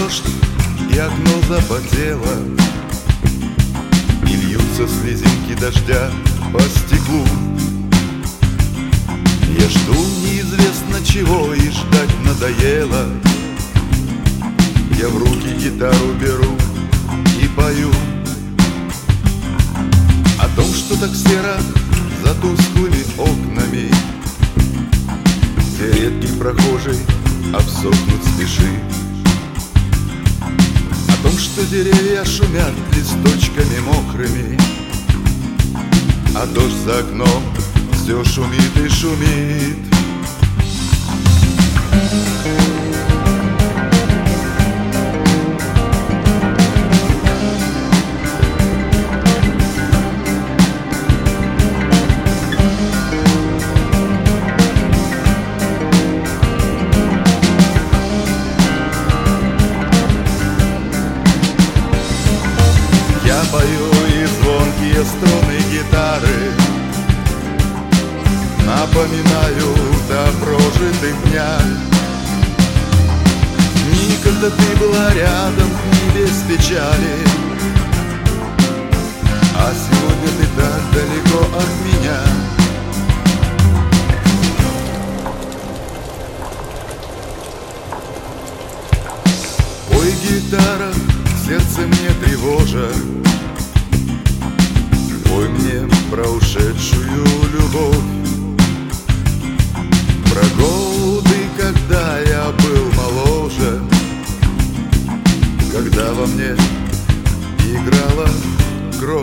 дождь, и окно запотело, и льются слезинки дождя по стеклу. Я жду неизвестно чего, и ждать надоело. Я в руки гитару беру и пою о том, что так серо за тусклыми окнами, где редкий прохожий обсохнуть спешит. О том, что деревья шумят листочками мокрыми, а дождь за окном все шумит и шумит. Я пою, и звонкие струны гитары напоминают о прожитых днях. Никогда ты была рядом, не без печали, а сегодня ты так далеко от меня. Ой, гитара, сердце мне тревожа, пой мне про ушедшую любовь, про годы, когда я был моложе, когда во мне играла кровь.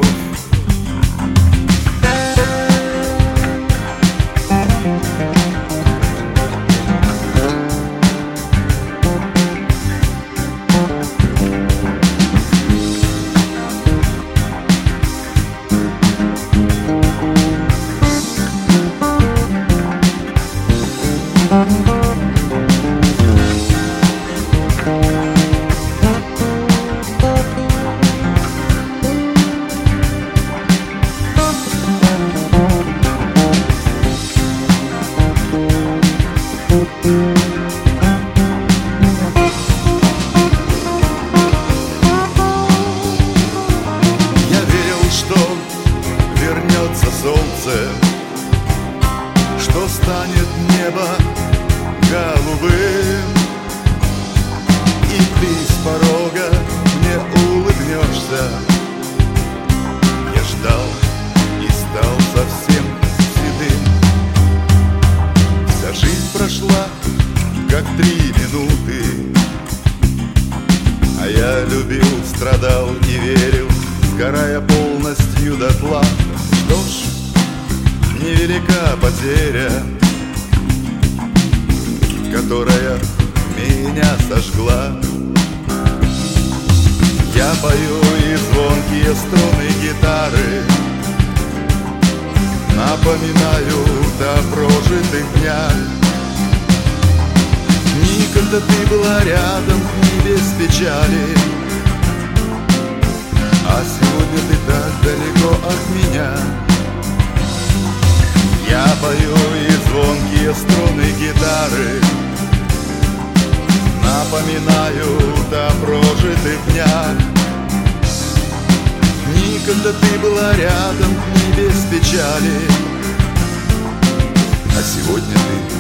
Я верил, что вернется солнце, что станет небо голубым, и ты с порога мне улыбнешься. Я ждал и стал совсем седым. Вся жизнь прошла, как 3 минуты, а я любил, страдал и верил, сгорая полностью дотла. Что ж, невелика потеря, которая меня сожгла. Я пою, и звонкие струны гитары напоминают о прожитых днях. Никогда ты была рядом, не без печали, а сегодня ты так далеко от меня. Я пою, и звонкие струны гитары напоминают о прожитых днях. Никогда ты была рядом, не без печали, а сегодня ты